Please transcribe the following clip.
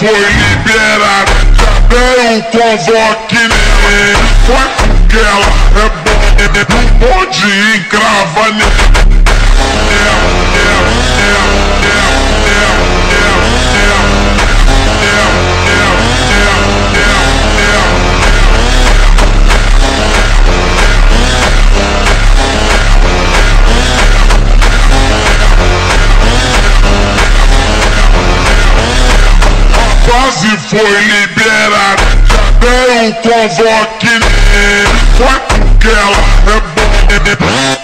foi liberada, já dei o convoque nele. Foi porque ela é boa, não pode encravar nele. Quase foi liberada, já dei o convoque nele. Foi porque ela é boa.